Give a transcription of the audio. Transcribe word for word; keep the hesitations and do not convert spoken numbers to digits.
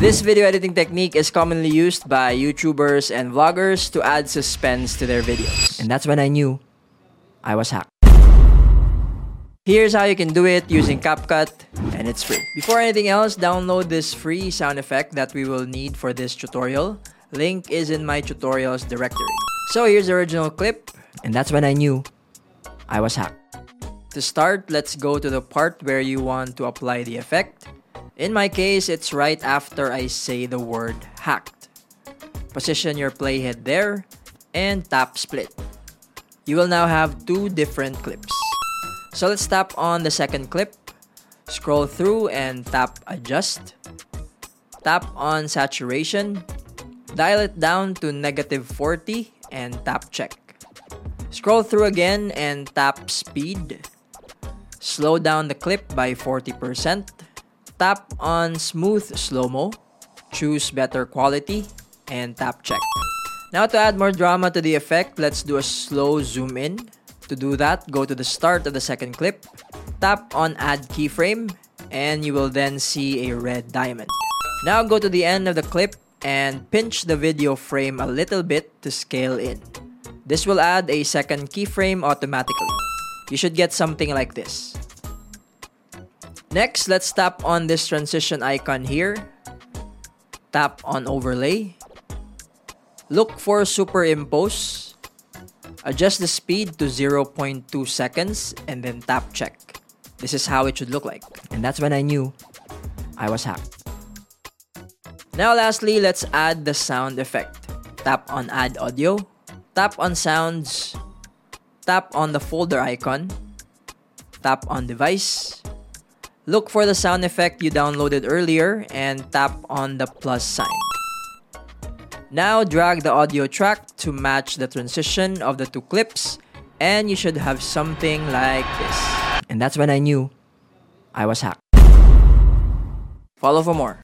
This video editing technique is commonly used by YouTubers and vloggers to add suspense to their videos. And that's when I knew I was hacked. Here's how you can do it using CapCut, and it's free. Before anything else, download this free sound effect that we will need for this tutorial. Link is in my tutorials directory. So here's the original clip, and that's when I knew I was hacked. To start, let's go to the part where you want to apply the effect. In my case, it's right after I say the word hacked. Position your playhead there and tap split. You will now have two different clips. So let's tap on the second clip, scroll through and tap adjust. Tap on saturation, dial it down to negative forty and tap check. Scroll through again and tap speed. Slow down the clip by forty percent. Tap on smooth slow-mo, choose better quality and tap check. Now to add more drama to the effect, let's do a slow zoom in. To do that, go to the start of the second clip, tap on add keyframe, and you will then see a red diamond. Now go to the end of the clip and pinch the video frame a little bit to scale in. This will add a second keyframe automatically. You should get something like this. Next, let's tap on this transition icon here. Tap on overlay. Look for superimpose. Adjust the speed to zero point two seconds and then tap check. This is how it should look like. And that's when I knew I was hacked. Now lastly, let's add the sound effect. Tap on add audio. Tap on sounds. Tap on the folder icon. Tap on device. Look for the sound effect you downloaded earlier and tap on the plus sign. Now drag the audio track to match the transition of the two clips, and you should have something like this. And that's when I knew I was hacked. Follow for more.